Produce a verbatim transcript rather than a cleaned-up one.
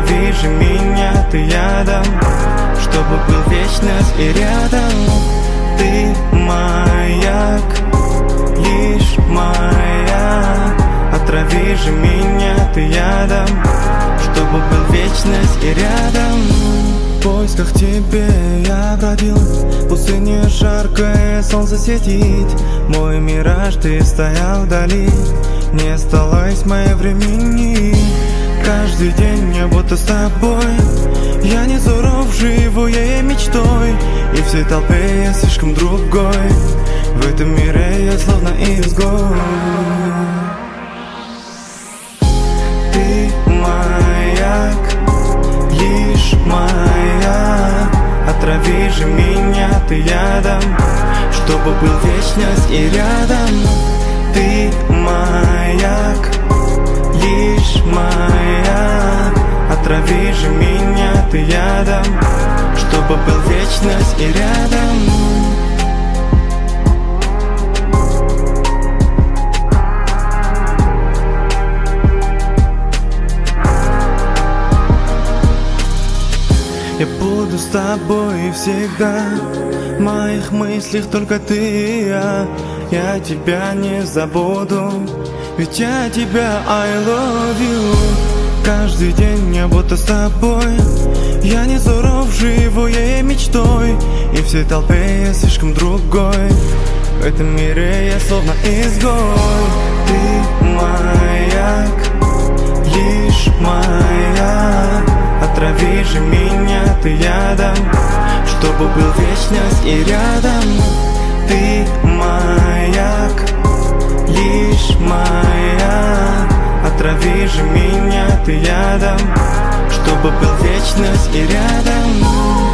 Отрави же меня ты ядом, чтобы был вечность и рядом. Ты маяк, лишь моя. Отрави же меня ты ядом, чтобы был вечность и рядом. В поисках тебе я бродил, в пустыне жаркое солнце светит. Мой мираж, ты стоял вдали, не осталось моего времени. Каждый день я будто с тобой, я не суров, живу я мечтой. И в всей толпе я слишком другой, в этом мире я словно изгой. Ты маяк, лишь моя. Отрави же меня ты ядом, чтобы был вечность и рядом. Ты маяк, лишь моя. Отрави же меня ты ядом, чтобы был вечность и рядом. Я буду с тобой всегда, в моих мыслях только ты и я. Я тебя не забуду, ведь я тебя I love you. Каждый день я будто с тобой, я не суров, живу я мечтой. И в всей толпе я слишком другой, в этом мире я словно изгой. Ты маяк, лишь моя. Отрави же меня ты ядом, чтобы был вечность и рядом. Ты маяк, лишь моя. Отрави же меня ты ядом, чтобы был вечность и рядом.